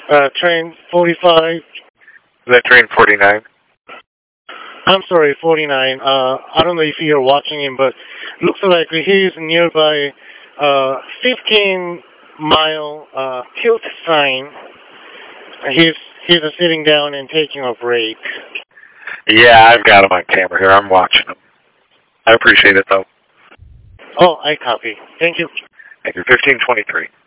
Train 45. Is that train 49? I'm sorry, 49. I don't know if you're watching him, but looks like he's nearby 15-mile tilt sign. He's sitting down and taking a break. Yeah, I've got him on camera here. I'm watching him. I appreciate it, though. Oh, I copy. Thank you. Thank you. 1523.